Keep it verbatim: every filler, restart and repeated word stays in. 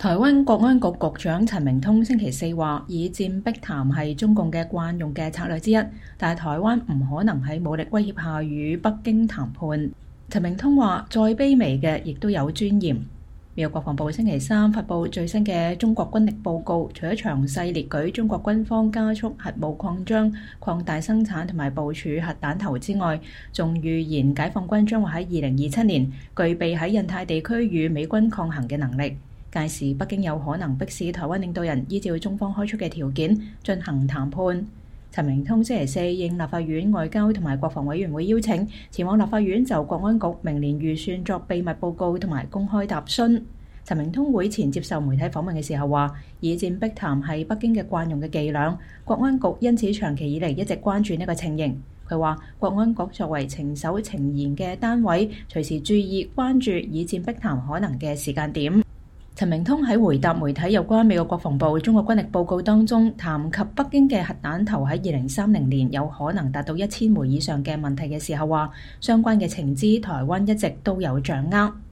台灣國安局局長陳明通星期四話，以戰逼談係中共嘅慣用嘅策略之一，但係台灣唔可能喺武力威脅下與北京談判。陳明通話，再卑微嘅亦都有尊嚴。美國國防部星期三發布最新嘅中國軍力報告，除咗詳細列舉中國軍方加速核武擴張、擴大生產同埋部署核彈頭之外，仲預言解放軍將會喺二零二七年具備喺印太地區與美軍抗衡嘅能力。屆時，北京有可能迫使台灣領導人依照中方開出嘅條件進行談判。陳明通星期四應立法院外交同埋國防委員會邀請，前往立法院就國安局明年預算作秘密報告同埋公開答詢。陳明通會前接受媒體訪問嘅時候話，以戰逼談係北京嘅慣用嘅伎倆，國安局因此長期以嚟一直關注呢個情形。佢話，國安局作為情守情言嘅單位，隨時注意關注以戰逼談可能嘅時間點。陳明通喺回答媒體有關美國國防部中國軍力報告當中談及北京嘅核彈頭喺二零三零年有可能達到一千枚以上嘅問題嘅時候話，相關嘅情資台灣一直都有掌握。